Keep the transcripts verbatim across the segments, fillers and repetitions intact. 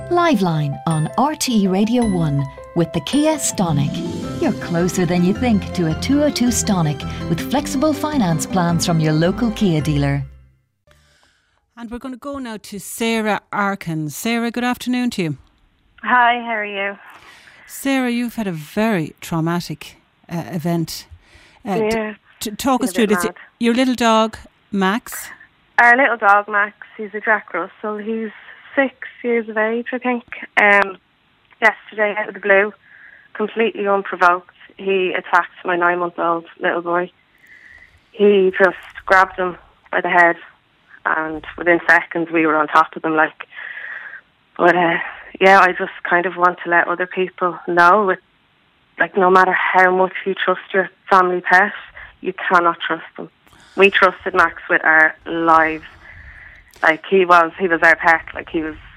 Liveline on R T E Radio one with the Kia Stonic. You're closer than you think to a two oh two Stonic with flexible finance plans from your local Kia dealer. And we're going to go now to Sarah Arkin. Sarah, good afternoon to you. Hi, how are you? Sarah, you've had a very traumatic uh, event. Uh, yeah. T- t- talk us through it. It's mad. your little dog, Max. Our little dog, Max, he's a Jack Russell. He's six years of age, I think. Um, yesterday, out of the blue, completely unprovoked, he attacked my nine-month-old little boy. He just grabbed him by the head, and within seconds we were on top of them. Like, but uh, yeah, I just kind of want to let other people know, it, like, no matter how much you trust your family pet, you cannot trust them. We trusted Max with our lives. Like, he was, he was our pet. Like, he was.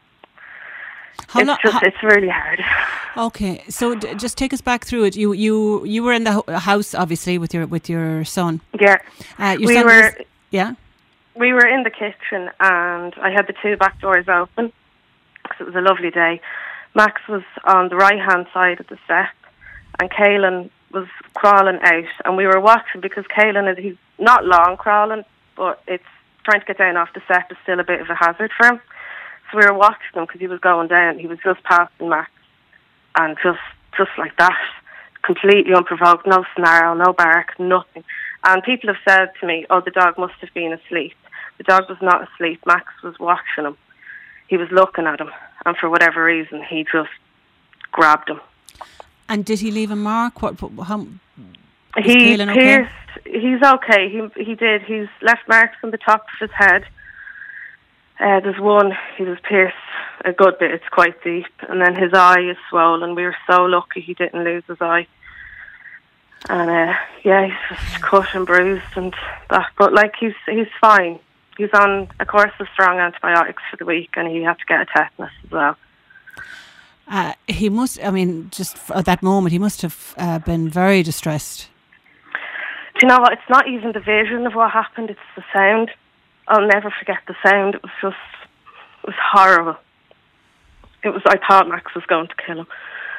How it's lo- just, how- it's really hard. Okay, so d- just take us back through it. You you you were in the ho- house, obviously, with your with your son. Yeah, Uh, your we son were. was- yeah. We were in the kitchen, and I had the two back doors open because it was a lovely day. Max was on the right hand side of the step, and Caelan was crawling out, and we were watching because Caelan is he's not long crawling, but it's trying to get down off the step is still a bit of a hazard for him. So we were watching him because he was going down. He was just passing Max, and just just like that, completely unprovoked, no snarl, no bark, nothing. And people have said to me, "Oh, the dog must have been asleep." The dog was not asleep. Max was watching him. He was looking at him, and for whatever reason, he just grabbed him. And did he leave a mark? What? How? Is He Caelan okay? pierced. He's okay. He he did. He's left marks on the top of his head. Uh, there's one. He was pierced a good bit. It's quite deep, and then his eye is swollen. We were so lucky he didn't lose his eye. And uh, yeah, he's just cut and bruised and that. But like, he's he's fine. He's on a course of strong antibiotics for the week, and he had to get a tetanus as well. Uh, he must. I mean, just f- at that moment, he must have uh, been very distressed. Do you know what? It's not even the vision of what happened. It's the sound. I'll never forget the sound. It was just, it was horrible. It was. I thought Max was going to kill him.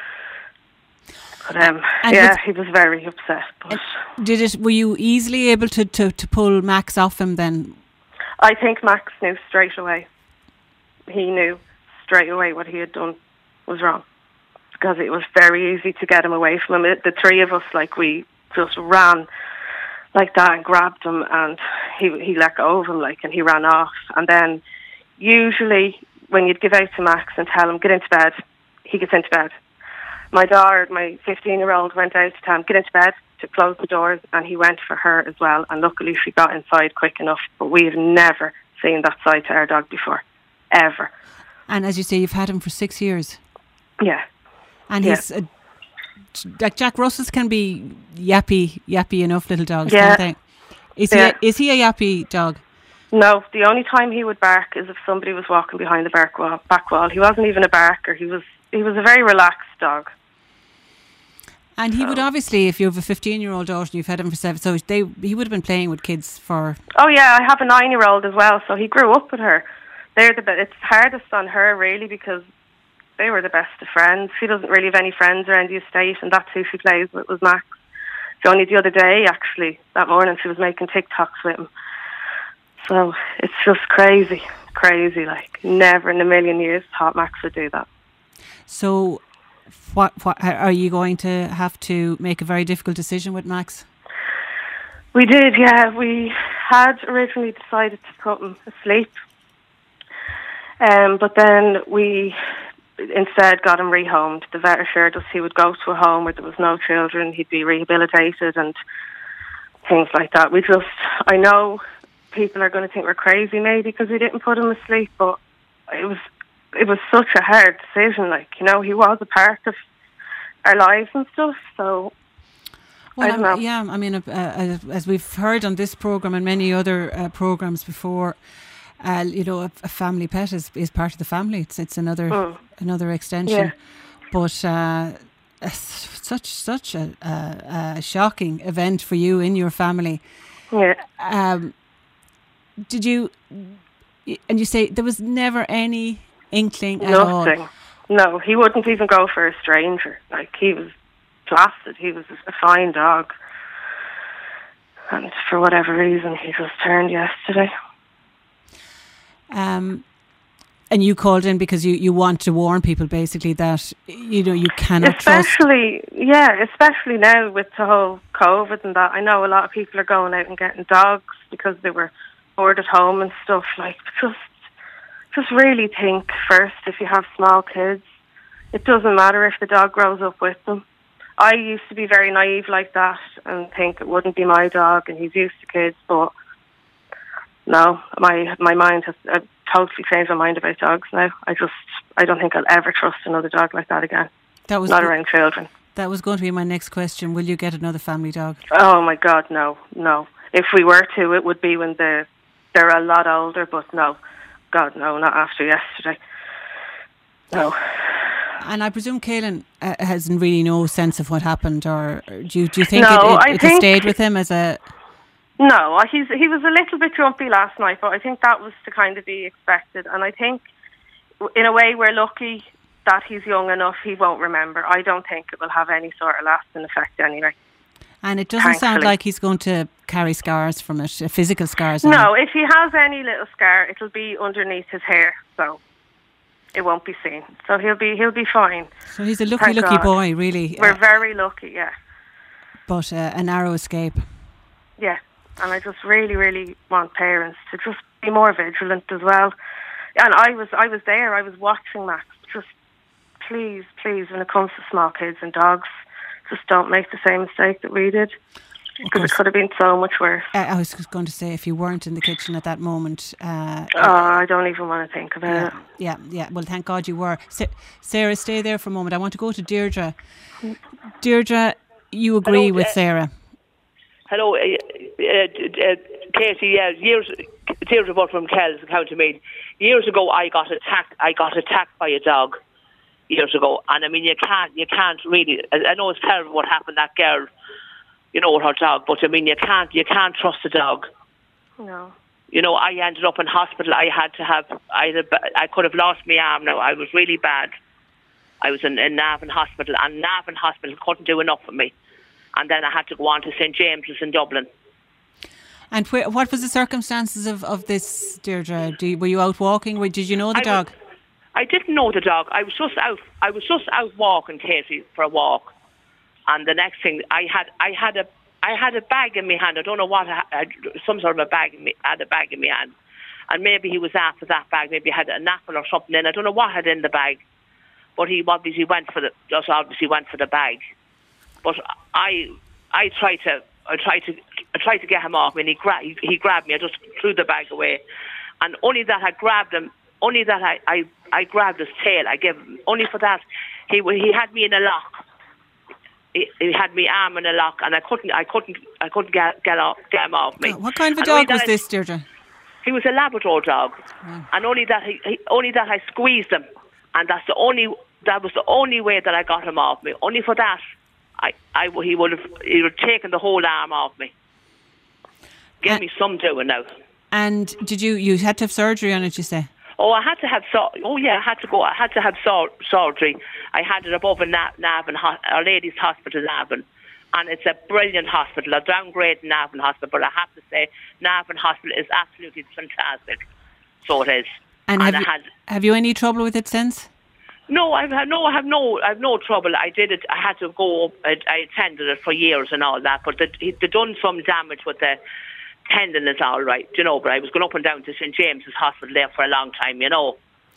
But um, And yeah, was- he was very upset. But Did it? Were you easily able to, to, to pull Max off him then? I think Max knew straight away. He knew straight away what he had done was wrong, because it was very easy to get him away from him. It, the three of us, like, we just ran like that and grabbed him, and he he let go of him, like, and he ran off. And then usually when you'd give out to Max and tell him, get into bed, he gets into bed. My daughter, my fifteen-year-old, went out to tell him, get into bed, to close the doors, and he went for her as well. And luckily she got inside quick enough, but we've never seen that side to our dog before, ever. And as you say, you've had him for six years. Yeah. And Yeah. he's, uh, like Jack Russells can be yappy, yappy enough little dogs, Yeah. can't they? Is, Yeah. he a, is he a yappy dog? No, the only time he would bark is if somebody was walking behind the back wall. Back wall. He wasn't even a barker. He was he was a very relaxed dog. And he would So- obviously, if you have a fifteen-year-old daughter and you've had him for seven, so they he would have been playing with kids for... Oh yeah, I have a nine-year-old as well, so he grew up with her. They're the be- it's hardest on her really, because they were the best of friends. She doesn't really have any friends around the estate, and that's who she plays with, was Max. So only the other day, actually, that morning, she was making TikToks with him. So it's just crazy, crazy. Like, never in a million years thought Max would do that. So what, what are you going to have to make a very difficult decision with Max? We did, yeah. We had originally decided to put him asleep. Um, but then we instead got him rehomed. The vet assured us he would go to a home where there was no children, he'd be rehabilitated and things like that. We just, I know people are going to think we're crazy maybe because we didn't put him asleep, but it was it was such a hard decision. Like, you know, he was a part of our lives and stuff, so Well, I don't I'm- know. yeah, I mean, uh, uh, as we've heard on this programme and many other uh, programmes before, uh, you know, a, a family pet is, is part of the family. It's it's another Mm. another extension. Yeah. But uh, it's such such a, a, a shocking event for you in your family. yeah. Um, did you? And you say there was never any inkling at all? Nothing. No, he wouldn't even go for a stranger. Like, he was placid. He was a fine dog. And for whatever reason, he just turned yesterday. Um, and you called in because you, you want to warn people, basically, that, you know, you cannot especially, trust... Yeah, especially now with the whole COVID and that. I know a lot of people are going out and getting dogs because they were bored at home and stuff. Like, just, just really think first if you have small kids. It doesn't matter if the dog grows up with them. I used to be very naive like that and think it wouldn't be my dog and he's used to kids, but no, my my mind has uh, totally changed my mind about dogs now. I just, I don't think I'll ever trust another dog like that again. That was Not around children. That was going to be my next question. Will you get another family dog? Oh my God, no, no. If we were to, it would be when they're, they're a lot older, but no. God, no, not after yesterday. No. And I presume Caelan uh, has really no sense of what happened, or do you, do you think no, it, it, it think, stayed with him as a... No, he's, he was a little bit grumpy last night, but I think that was to kind of be expected. And I think, in a way, we're lucky that he's young enough he won't remember. I don't think it will have any sort of lasting effect anyway. And it doesn't Thankfully. sound like he's going to carry scars from it, uh, physical scars. No, if he has any little scar, it'll be underneath his hair, so it won't be seen. So he'll be he'll be fine. So he's a lucky, Thank lucky God. boy, really. We're uh, very lucky, yeah. But uh, a narrow escape. Yeah, and I just really, really want parents to just be more vigilant as well. And I was I was there, I was watching Max. Just please, please, when it comes to small kids and dogs, just don't make the same mistake that we did, because it could have been so much worse. Uh, I was just going to say, if you weren't in the kitchen at that moment... Uh, oh, I don't even want to think about yeah, it. Yeah, yeah. Well, thank God you were. Sa- Sarah, stay there for a moment. I want to go to Deirdre. Deirdre, you agree hello, with uh, Sarah? Hello, uh, uh, uh, Katie. Yeah, years. Deirdre Butt from Kells, County Meath. Years ago, I got attacked. I got attacked by a dog. Years ago, and I mean, you can't, you can't really. I know it's terrible what happened to that girl, you know, with her dog, but I mean, you can't, you can't trust a dog. No. You know, I ended up in hospital. I had to have, I, had a, I could have lost my arm now. I was really bad. I was in, in Navan Hospital, and Navan Hospital couldn't do enough for me. And then I had to go on to Saint James's in Dublin. And where, what was the circumstances of, of this, Deirdre? Do you, were you out walking? Or did you know the I dog? Was, I didn't know the dog. I was just out. I was just out walking, Katie, for a walk. And the next thing, I had, I had a, I had a bag in my hand. I don't know what, I had, some sort of a bag. In me, I had a bag in my hand, and maybe he was after that bag. Maybe he had an apple or something in. I don't know what had in the bag, but he obviously went for the, just obviously went for the bag. But I, I tried to, I tried to, I tried to get him off me, and he grabbed, he, he grabbed me. I just threw the bag away, and only that I grabbed him. Only that I, I, I grabbed his tail. I gave him, only for that, he he had me in a lock. He, he had me arm in a lock, and I couldn't I couldn't I couldn't get get off get him off me. What kind of a dog was this, Deirdre? He was a Labrador dog, oh. and only that he, he only that I squeezed him, and that's the only that was the only way that I got him off me. Only for that, I, I he would have he would have taken the whole arm off me. Give uh, me some doing now. And did you you had to have surgery on it? You say? Oh, I had to have so. Oh, yeah, I had to go. I had to have so- surgery. I had it above in Na- Navan, Our Lady's Hospital, Navan, and it's a brilliant hospital. A downgrade Navan Hospital, but I have to say, Navan Hospital is absolutely fantastic. So it is. And, and have, you, had, have you any trouble with it since? No, I've had no. I have no. I have no trouble. I did it. I had to go. I, I attended it for years and all that, but they they done some damage with the tendon is all right, you know, but I was going up and down to Saint James's Hospital there for a long time, you know.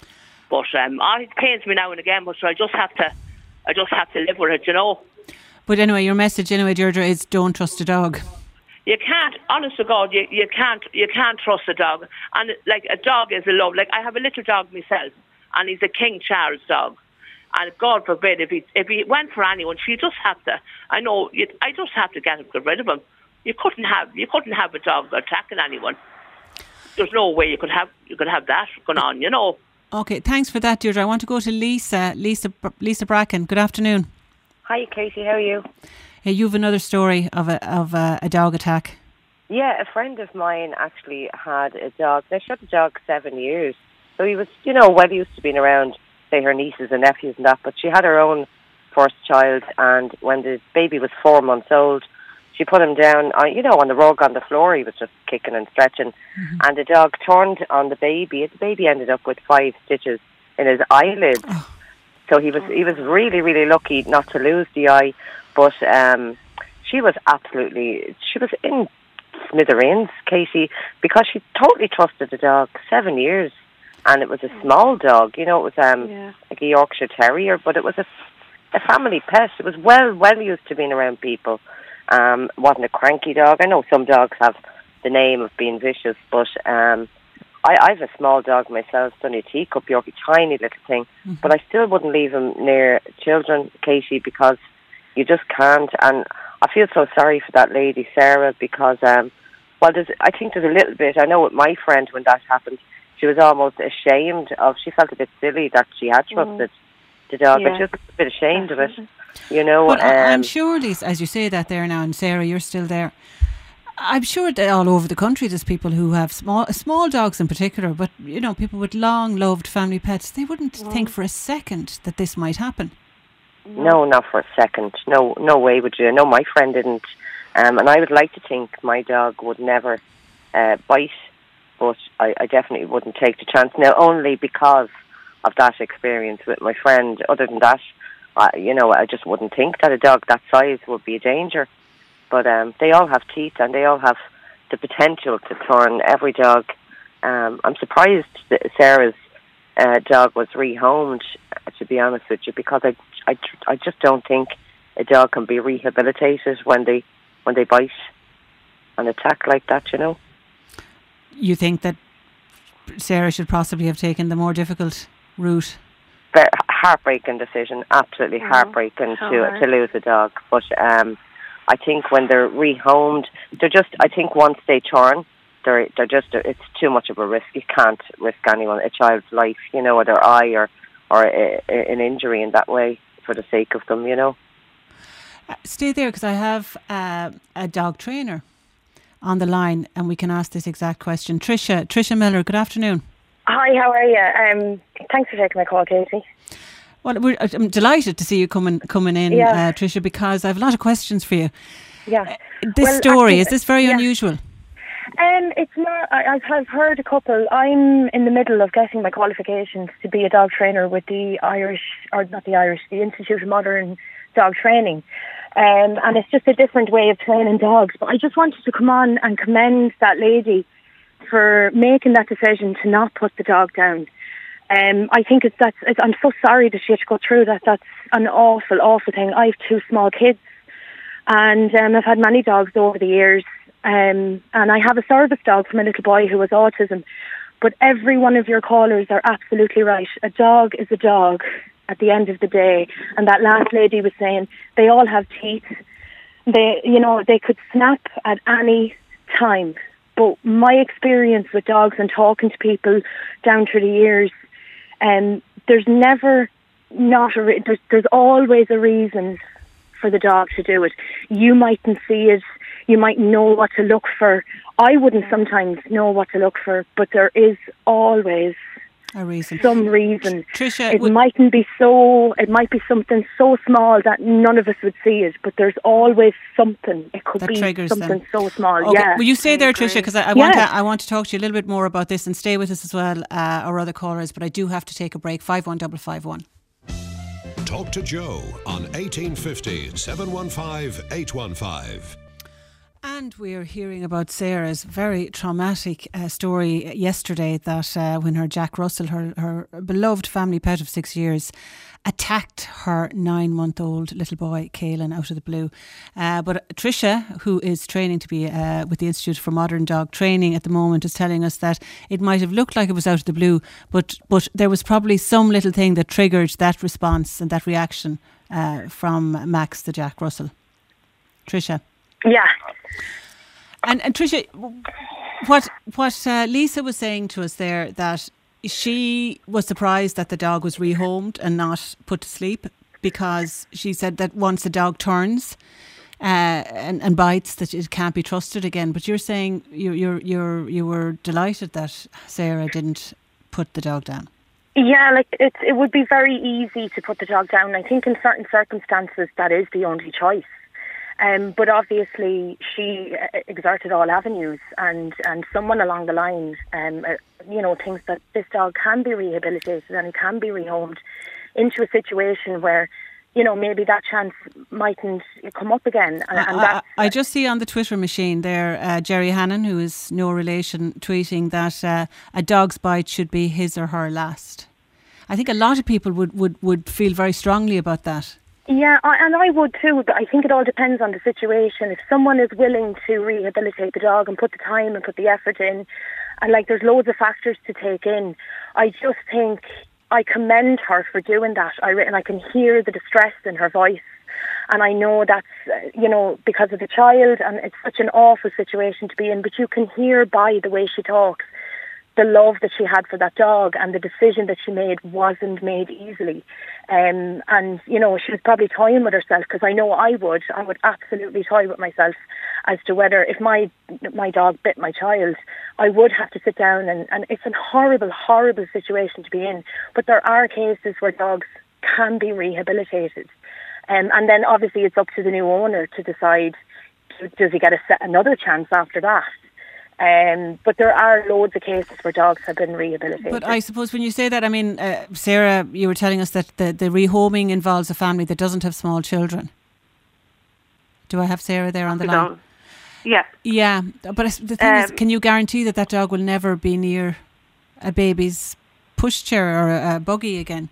But um, oh, it pains me now and again, but so I just have to, I just have to live with it, you know. But anyway, your message, anyway, Deirdre, is don't trust a dog. You can't, honest to God, you, you can't, you can't trust a dog. And like a dog is a love. Like I have a little dog myself, and he's a King Charles dog. And God forbid if he if he went for anyone, you just have to. I know, you, I just have to get get rid of him. You couldn't have you couldn't have a dog attacking anyone. There's no way you could have you could have that going on, you know. Okay, thanks for that, Deirdre. I want to go to Lisa, Lisa, Lisa Bracken. Good afternoon. Hi, Katie. How are you? Hey, you have another story of a of a, a dog attack. Yeah, a friend of mine actually had a dog. They shot the dog seven years, So he was, you know, well used to being around, say, her nieces and nephews and that, but she had her own first child, and when the baby was four months old, she put him down, on, you know, on the rug on the floor. He was just kicking and stretching, mm-hmm. and the dog turned on the baby. The baby ended up with five stitches in his eyelids. Oh. So he was he was really, really lucky not to lose the eye, but um, she was absolutely, she was in smithereens, Katie, because she totally trusted the dog. Seven years, and it was a small dog, you know, it was um, yeah. like a Yorkshire Terrier, but it was a, a family pet. It was well, well used to being around people. Um, wasn't a cranky dog. I know some dogs have the name of being vicious, but um, I, I have a small dog myself, it's only a teacup Yorkie, tiny little thing, mm-hmm. but I still wouldn't leave him near children, Katie, because you just can't. And I feel so sorry for that lady, Sarah, because um, well, there's, I think there's a little bit. I know with my friend when that happened, she was almost ashamed of. She felt a bit silly that she had trusted mm. the dog, yeah. but she was a bit ashamed of it. You know, but um, I'm sure, Lisa, as you say that there now, and Sarah, you're still there. I'm sure that all over the country there's people who have small small dogs in particular, but you know, people with long loved family pets. They wouldn't mm. think for a second that this might happen. No, not for a second. No, no way would you. No, my friend didn't, um, and I would like to think my dog would never uh, bite, but I, I definitely wouldn't take the chance now, only because of that experience with my friend. Other than that, Uh, you know, I just wouldn't think that a dog that size would be a danger. But um, they all have teeth, and they all have the potential to turn. Every dog. Um, I'm surprised that Sarah's uh, dog was rehomed, to be honest with you, because I, I, I just don't think a dog can be rehabilitated when they when they bite and attack like that. You know. You think that Sarah should possibly have taken the more difficult route? Heartbreaking decision, absolutely oh, heartbreaking to hard. to lose a dog. But um, I think when they're rehomed, they're just. I think once they turn, they're they're just. It's too much of a risk. You can't risk anyone, a child's life, you know, or their eye, or or a, a, an injury in that way for the sake of them, you know. Uh, stay there, because I have uh, a dog trainer on the line, and we can ask this exact question. Tricia, Tricia Miller. Good afternoon. Hi, how are you? Um, thanks for taking my call, Katie. Well, we're, I'm delighted to see you coming coming in, yeah. uh, Tricia, because I have a lot of questions for you. Yeah. Uh, this well, story, actually, is this very yeah. unusual? Um, it's not. I, I've heard a couple. I'm in the middle of getting my qualifications to be a dog trainer with the Irish, or not the Irish, the Institute of Modern Dog Training. Um, and it's just a different way of training dogs. But I just wanted to come on and commend that lady for making that decision to not put the dog down. Um, I think it's that's. It's, I'm so sorry that she had to go through that. That's an awful, awful thing. I have two small kids, and um, I've had many dogs over the years. Um, and I have a service dog from a little boy who has autism. But every one of your callers are absolutely right. A dog is a dog at the end of the day. And that last lady was saying they all have teeth. They, you know, they could snap at any time. But my experience with dogs and talking to people down through the years, um, there's never not a re- there's there's always a reason for the dog to do it. You mightn't see it. You might know what to look for. I wouldn't sometimes know what to look for, but there is always a reason. Some reason. Tricia, it mightn't be so. It might be something so small that none of us would see it, but there's always something. It could be something them. so small. Okay. Yeah. Will you stay there, Tricia? Because I, I want yeah. to. I want to talk to you a little bit more about this, and stay with us as well, uh, our other callers. But I do have to take a break. Five one double five one. Talk to Joe on eighteen fifty, seven one five, eight one five. And we're hearing about Sarah's very traumatic uh, story yesterday, that uh, when her Jack Russell, her, her beloved family pet of six years, attacked her nine-month-old little boy, Caelan, out of the blue. Uh, but Tricia, who is training to be uh, with the Institute for Modern Dog Training at the moment, is telling us that it might have looked like it was out of the blue, but, but there was probably some little thing that triggered that response and that reaction uh, from Max, the Jack Russell. Tricia. Yeah. And, and Tricia, what what uh, Lisa was saying to us there, that she was surprised that the dog was rehomed and not put to sleep, because she said that once the dog turns uh, and, and bites, that it can't be trusted again. But you're saying you you're you're you were delighted that Sarah didn't put the dog down? Yeah, like it, it would be very easy to put the dog down. I think in certain circumstances that is the only choice. Um, but obviously she exerted all avenues, and, and someone along the line, um, uh, you know, thinks that this dog can be rehabilitated and can be rehomed into a situation where, you know, maybe that chance mightn't come up again. And, and I, I, I just see on the Twitter machine there, uh, Jerry Hannon, who is no relation, tweeting that uh, a dog's bite should be his or her last. I think a lot of people would, would, would feel very strongly about that. Yeah, I, and I would too, but I think it all depends on the situation. If someone is willing to rehabilitate the dog and put the time and put the effort in, and like there's loads of factors to take in, I just think I commend her for doing that. I and I can hear the distress in her voice, and I know that's, uh, you know, because of the child, and it's such an awful situation to be in, but you can hear by the way she talks the love that she had for that dog, and the decision that she made wasn't made easily. Um, and, you know, she was probably toying with herself, because I know I would. I would absolutely toy with myself as to whether, if my my dog bit my child, I would have to sit down, and, and it's a horrible, horrible situation to be in. But there are cases where dogs can be rehabilitated. Um, and then obviously it's up to the new owner to decide, does he get a set, another chance after that? Um, but there are loads of cases where dogs have been rehabilitated. But I suppose when you say that, I mean, uh, Sarah, you were telling us that the, the rehoming involves a family that doesn't have small children. Do I have Sarah there on the line? Don't. Yeah. Yeah, but the thing um, is, can you guarantee that that dog will never be near a baby's pushchair or a, a buggy again?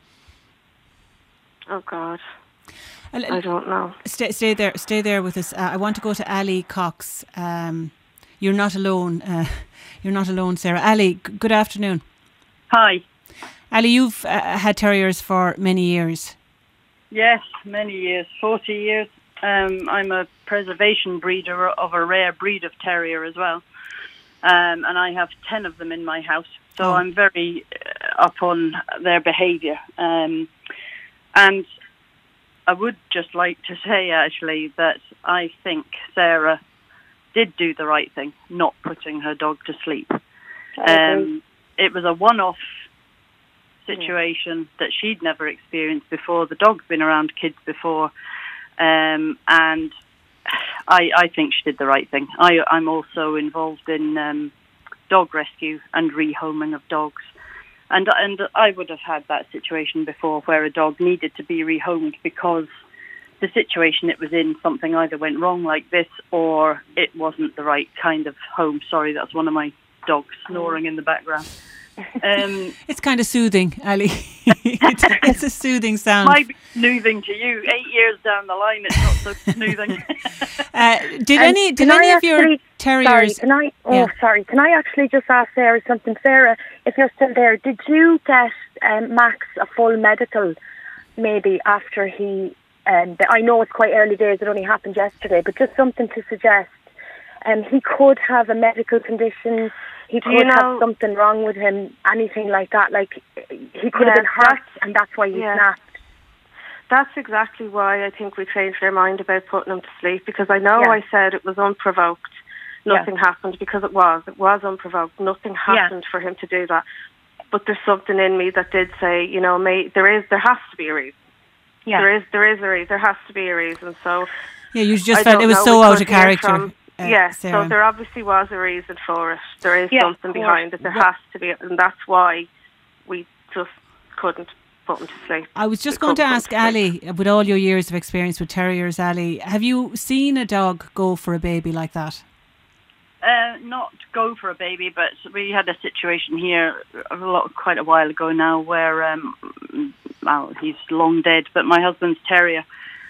Oh, God. I, I don't know. Stay, stay there. Stay there with us. Uh, I want to go to Ali Cox. Um, You're not alone. Uh, you're not alone, Sarah. Ali, g- good afternoon. Hi. Ali, you've uh, had terriers for many years. Yes, many years, forty years. Um, I'm a preservation breeder of a rare breed of terrier as well. Um, and I have ten of them in my house. So oh. I'm very uh, up on their behaviour. Um, and I would just like to say, actually, that I think Sarah did do the right thing, not putting her dog to sleep. Um, it was a one-off situation yeah. that she'd never experienced before. The dog's been around kids before, um, and I, I think she did the right thing. I, I'm also involved in um, dog rescue and rehoming of dogs, and and I would have had that situation before where a dog needed to be rehomed because the situation it was in, something either went wrong like this or it wasn't the right kind of home. Sorry, that's one of my dogs snoring in the background. Um, it's kind of soothing, Ali. it's, it's a soothing sound. Might be soothing to you. Eight years down the line, it's not so soothing. uh, did um, any did any I of your terriers... Sorry, can I, oh, yeah. sorry. Can I actually just ask Sarah something? Sarah, if you're still there, did you get um, Max a full medical maybe after he... Um, I know it's quite early days, it only happened yesterday, but just something to suggest. Um, he could have a medical condition, he could you know, have something wrong with him, anything like that. Like, he could yeah, have been hurt, and that's why he yeah. snapped. That's exactly why I think we changed our mind about putting him to sleep, because I know yeah. I said it was unprovoked. Nothing yeah. happened, because it was. It was unprovoked. Nothing happened yeah. for him to do that. But there's something in me that did say, you know, may, there is, there has to be a reason. Yeah. There is, there is a reason. There has to be a reason. So yeah, you just I felt it was know, so out of character. From, uh, yeah, Sarah. So there obviously was a reason for it. There is yeah, something behind it. There yeah. has to be, and that's why we just couldn't put him to sleep. I was just we going to ask Ali, with all your years of experience with terriers, Ali, have you seen a dog go for a baby like that? Uh, not go for a baby, but we had a situation here a lot, quite a while ago now where, um, well, he's long dead, but my husband's terrier,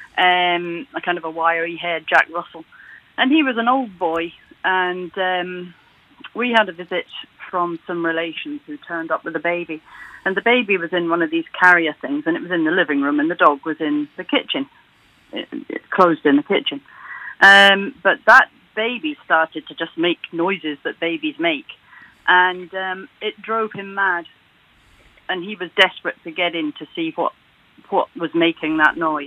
um, a kind of a wiry-haired Jack Russell, and he was an old boy, and um, we had a visit from some relations who turned up with a baby, and the baby was in one of these carrier things, and it was in the living room, and the dog was in the kitchen, it, it closed in the kitchen. Um, but that baby started to just make noises that babies make, and um, it drove him mad, and he was desperate to get in to see what what was making that noise.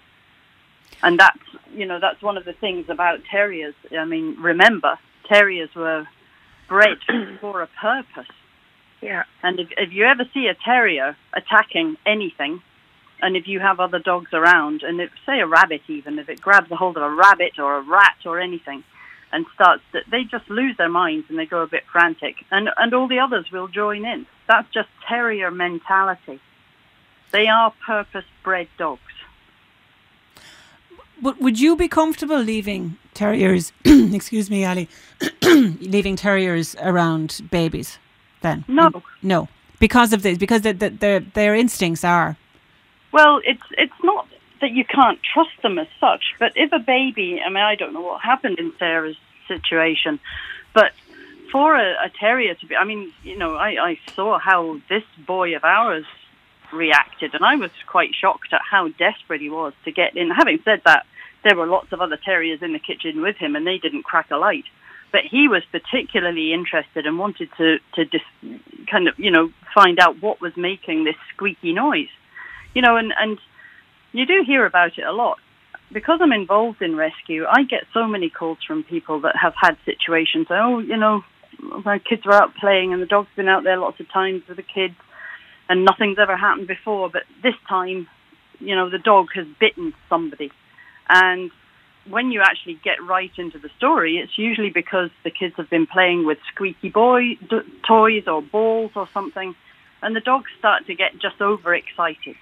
And that's, you know, that's one of the things about terriers. I mean, remember, terriers were bred for a purpose. Yeah. And if, if you ever see a terrier attacking anything, and if you have other dogs around, and if, say a rabbit even, if it grabs a hold of a rabbit or a rat or anything and starts, to, they just lose their minds and they go a bit frantic. And, and all the others will join in. That's just terrier mentality. They are purpose-bred dogs. But would you be comfortable leaving terriers, excuse me, Ali, leaving terriers around babies then? No. And, no. Because of this, because the, the, their their instincts are. Well, it's it's not that you can't trust them as such, but if a baby, I mean, I don't know what happened in Sarah's situation, but for a, a terrier to be, I mean, you know, I, I saw how this boy of ours reacted, and I was quite shocked at how desperate he was to get in. Having said that, there were lots of other terriers in the kitchen with him, and they didn't crack a light. But he was particularly interested and wanted to, to just kind of, you know, find out what was making this squeaky noise. You know, and, and you do hear about it a lot. Because I'm involved in rescue, I get so many calls from people that have had situations. Oh, you know, my kids were out playing and the dog's been out there lots of times with the kids and nothing's ever happened before. But this time, you know, the dog has bitten somebody. And when you actually get right into the story, it's usually because the kids have been playing with squeaky boy d- toys or balls or something, and the dogs start to get just overexcited.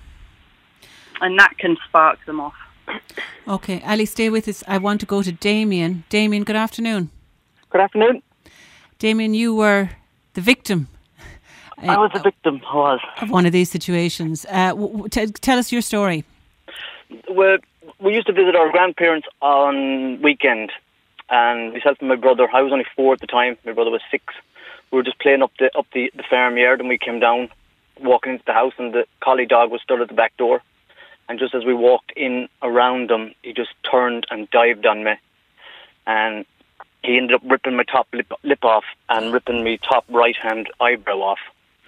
And that can spark them off. Okay, Ali, stay with us. I want to go to Damien. Damien, good afternoon. Good afternoon. Damien, you were the victim. I was the victim, I was. Of one of these situations. Uh, w- w- t- tell us your story. Well, we used to visit our grandparents on weekend, and myself and my brother, I was only four at the time, my brother was six. We were just playing up the up the, the farm yard, and we came down, walking into the house, and the collie dog was stood at the back door. And just as we walked in around him, he just turned and dived on me. And he ended up ripping my top lip, lip off and ripping my top right-hand eyebrow off.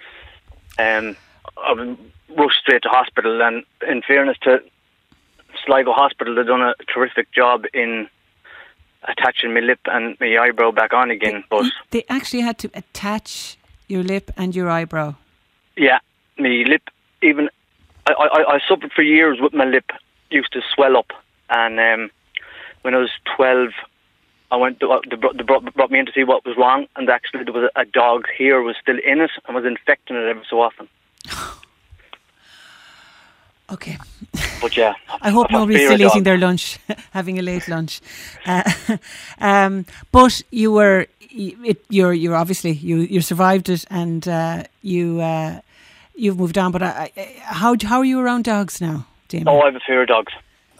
Um, I rushed straight to hospital, and in fairness to Sligo Hospital, they've done a terrific job in attaching my lip and my eyebrow back on again. But they actually had to attach your lip and your eyebrow. Yeah, my lip, even I, I, I suffered for years with my lip, used to swell up, and um, when I was twelve, I went to, uh, they, brought, they brought, brought me in to see what was wrong, and actually there was a, a dog here was still in it and was infecting it every so often. Okay. But yeah, I hope nobody's still eating their lunch, having a late lunch. Uh, um, but you were, it, you're, you're obviously you, you survived it, and uh, you, uh, you've moved on. But uh, how how are you around dogs now, Damien? Oh, I have a fear of dogs.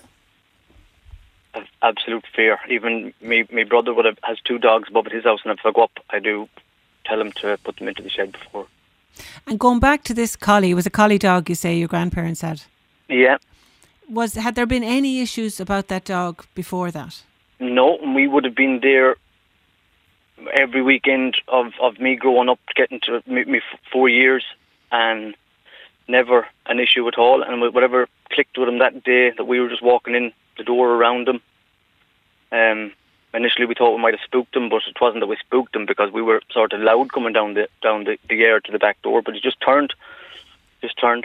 I've absolute fear. Even me, my brother would have, has two dogs above at his house, and if I go up, I do tell him to put them into the shed before. And going back to this collie, it was a collie dog, you say your grandparents had. Yeah. Was had there been any issues about that dog before that? No, we would have been there every weekend of, of me growing up, getting to me, me four years, and never an issue at all. And whatever clicked with him that day, that we were just walking in the door around him. Um, initially, we thought we might have spooked him, but it wasn't that we spooked him, because we were sort of loud coming down the down the, the yard to the back door. But he just turned, just turned.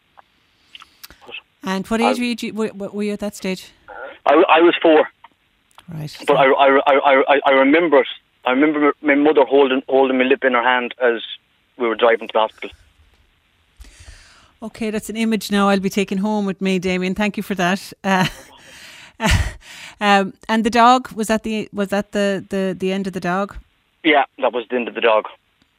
And what age I, were, you, were, were you at that stage? I, I was four. Right. But I, I, I, I, I remember I remember my mother holding holding my lip in her hand as we were driving to the hospital. Okay, that's an image now I'll be taking home with me, Damien. Thank you for that. Uh, um, and the dog, was that the was that the, the, the end of the dog? Yeah, that was the end of the dog.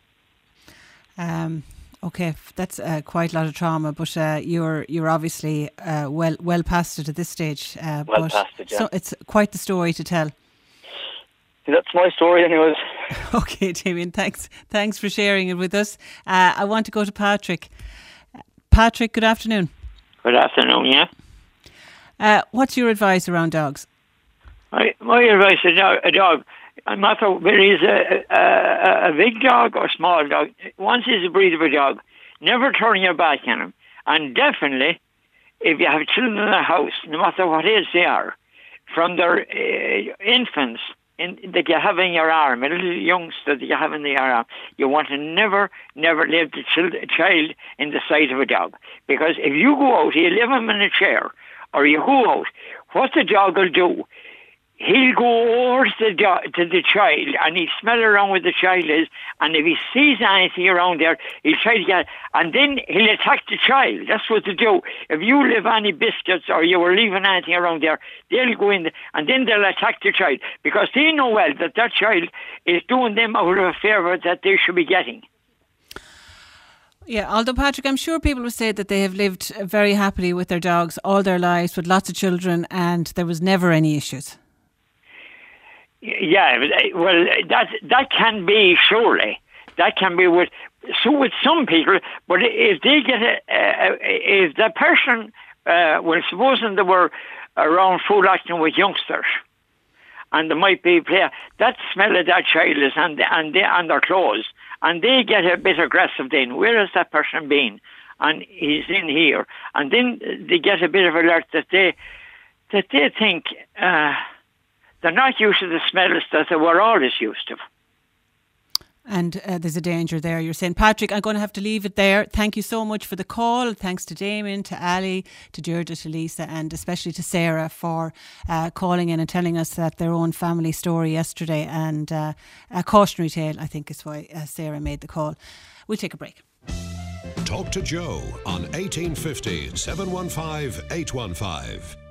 Um. Okay, that's uh, quite a lot of trauma, but uh, you're you're obviously uh, well well past it at this stage. Uh, well but past it, yeah. So it's quite the story to tell. That's my story, anyways. Okay, Damien, thanks thanks for sharing it with us. Uh, I want to go to Patrick. Patrick, good afternoon. Good afternoon, yeah. Uh, what's your advice around dogs? My, my advice is a dog. No matter whether he's a, a, a big dog or a small dog, once he's a breed of a dog, never turn your back on him. And definitely, if you have children in the house, no matter what age they are, from their uh, infants in, that you have in your arm, a little youngster that you have in your arm, you want to never, never leave the child, child in the sight of a dog. Because if you go out, you leave him in a chair, or you go out, what the dog will do, he'll go over to the, do- to the child and he'll smell around where the child is, and if he sees anything around there, he'll try to get, and then he'll attack the child. That's what they do. If you leave any biscuits or you were leaving anything around there, they'll go in and then they'll attack the child, because they know well that that child is doing them out of a favour that they should be getting. Yeah, although, Patrick, I'm sure people will say that they have lived very happily with their dogs all their lives, with lots of children, and there was never any issues. Yeah, well, that that can be, surely. That can be with, so with some people, but if they get a, a, a if the person, uh, well, supposing they were around full acting with youngsters, and there might be player, that smell of that child is on, the, on, the, on their clothes, and they get a bit aggressive then. Where has that person been? And he's in here. And then they get a bit of alert that they, that they think, uh, they're not used to the smells that they were always used to. And uh, there's a danger there, you're saying. Patrick, I'm going to have to leave it there. Thank you so much for the call. Thanks to Damien, to Ali, to Deirdre, to Lisa, and especially to Sarah for uh, calling in and telling us that their own family story yesterday, and uh, a cautionary tale, I think is why uh, Sarah made the call. We'll take a break. Talk to Joe on eighteen fifty, seven one five, eight one five.